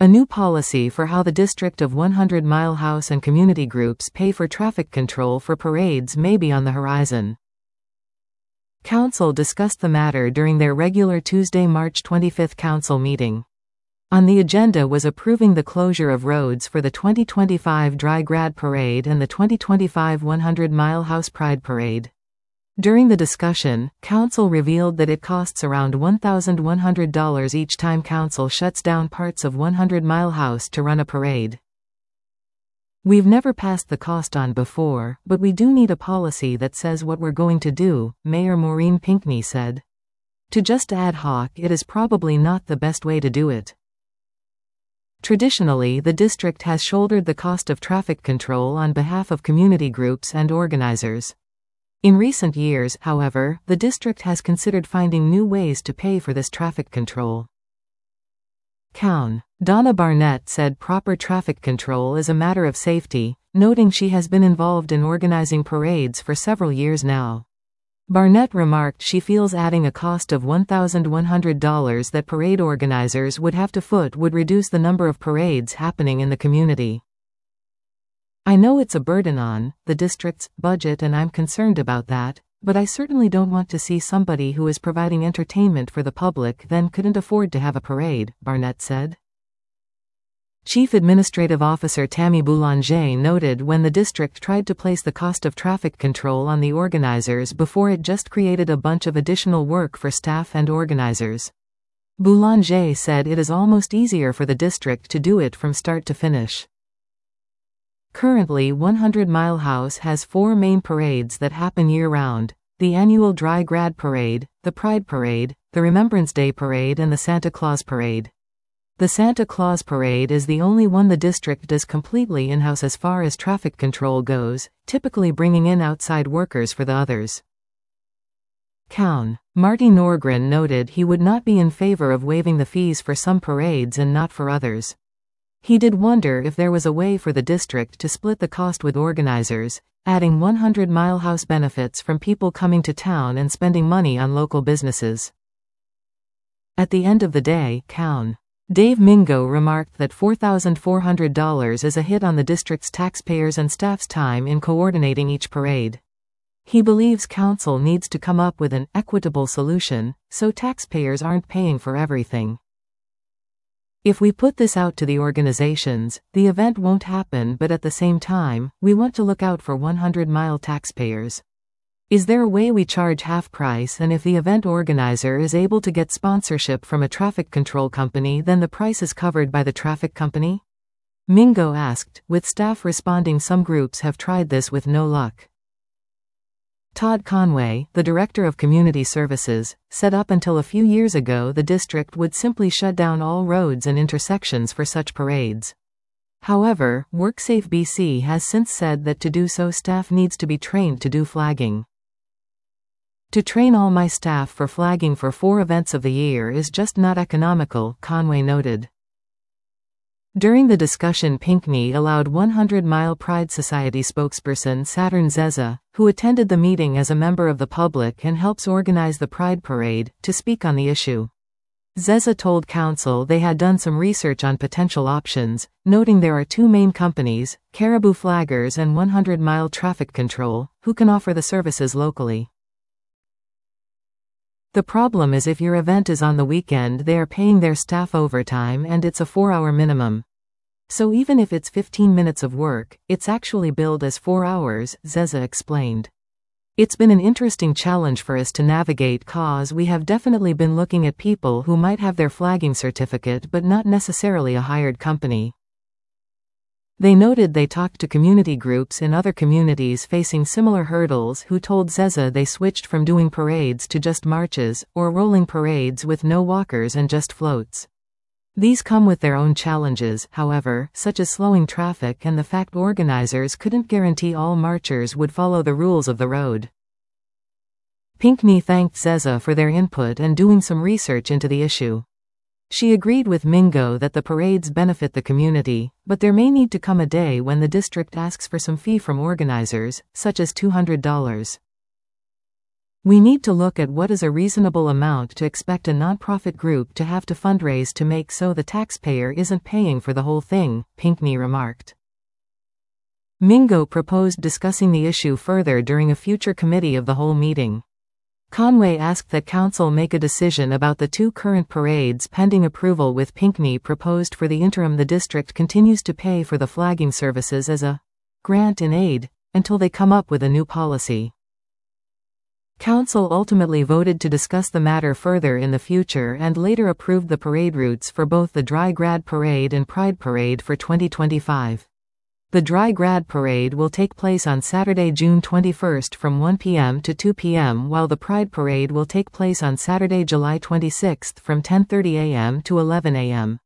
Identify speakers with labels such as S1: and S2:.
S1: A new policy for how the District of 100 Mile House and community groups pay for traffic control for parades may be on the horizon. Council discussed the matter during their regular Tuesday, March 25 council meeting. On the agenda was approving the closure of roads for the 2025 Dry Grad Parade and the 2025 100 Mile House Pride Parade. During the discussion, Council revealed that it costs around $1,100 each time Council shuts down parts of 100 Mile House to run a parade. "We've never passed the cost on before, but we do need a policy that says what we're going to do," Mayor Maureen Pinckney said. "To just ad hoc it is probably not the best way to do it." Traditionally, the district has shouldered the cost of traffic control on behalf of community groups and organizers. In recent years, however, the district has considered finding new ways to pay for this traffic control. Donna Barnett said proper traffic control is a matter of safety, noting she has been involved in organizing parades for several years now. Barnett remarked she feels adding a cost of $1,100 that parade organizers would have to foot would reduce the number of parades happening in the community. "I know it's a burden on the district's budget and I'm concerned about that, but I certainly don't want to see somebody who is providing entertainment for the public then couldn't afford to have a parade," Barnett said. Chief Administrative Officer Tammy Boulanger noted when the district tried to place the cost of traffic control on the organizers before it just created a bunch of additional work for staff and organizers. Boulanger said it is almost easier for the district to do it from start to finish. Currently 100 Mile House has 4 main parades that happen year-round: the annual Dry Grad Parade, the Pride Parade, the Remembrance Day Parade and the Santa Claus Parade. The Santa Claus Parade is the only one the district does completely in-house as far as traffic control goes, typically bringing in outside workers for the others. Marty Norgren noted he would not be in favor of waiving the fees for some parades and not for others. He did wonder if there was a way for the district to split the cost with organizers, adding 100 Mile House benefits from people coming to town and spending money on local businesses. At the end of the day, Dave Mingo remarked that $4,400 is a hit on the district's taxpayers and staff's time in coordinating each parade. He believes council needs to come up with an equitable solution, so taxpayers aren't paying for everything. "If we put this out to the organizations, the event won't happen, but at the same time, we want to look out for 100 Mile taxpayers. Is there a way we charge half price and if the event organizer is able to get sponsorship from a traffic control company then the price is covered by the traffic company?" Mingo asked, with staff responding some groups have tried this with no luck. Todd Conway, the Director of Community Services, said up until a few years ago the district would simply shut down all roads and intersections for such parades. However, WorkSafe BC has since said that to do so staff needs to be trained to do flagging. "To train all my staff for flagging for 4 events of the year is just not economical," Conway noted. During the discussion, Pinckney allowed 100 Mile Pride Society spokesperson Saturn Zeza, who attended the meeting as a member of the public and helps organize the Pride Parade, to speak on the issue. Zeza told council they had done some research on potential options, noting there are 2 main companies, Caribou Flaggers and 100 Mile Traffic Control, who can offer the services locally. "The problem is if your event is on the weekend they are paying their staff overtime and it's a 4-hour minimum. So even if it's 15 minutes of work, it's actually billed as 4 hours, Zeza explained. "It's been an interesting challenge for us to navigate cause we have definitely been looking at people who might have their flagging certificate but not necessarily a hired company." They noted they talked to community groups in other communities facing similar hurdles who told Zeza they switched from doing parades to just marches, or rolling parades with no walkers and just floats. These come with their own challenges, however, such as slowing traffic and the fact organizers couldn't guarantee all marchers would follow the rules of the road. Pinckney thanked Zeza for their input and doing some research into the issue. She agreed with Mingo that the parades benefit the community, but there may need to come a day when the district asks for some fee from organizers, such as $200. We need to look at what is a reasonable amount to expect a nonprofit group to have to fundraise to make so the taxpayer isn't paying for the whole thing, Pinckney remarked. Mingo proposed discussing the issue further during a future committee of the whole meeting. Conway asked that council make a decision about the 2 current parades pending approval, with Pinckney proposed for the interim the district continues to pay for the flagging services as a grant in aid until they come up with a new policy. Council ultimately voted to discuss the matter further in the future and later approved the parade routes for both the Dry Grad Parade and Pride Parade for 2025. The Dry Grad Parade will take place on Saturday, June 21 from 1 p.m. to 2 p.m., while the Pride Parade will take place on Saturday, July 26 from 10:30 a.m. to 11 a.m.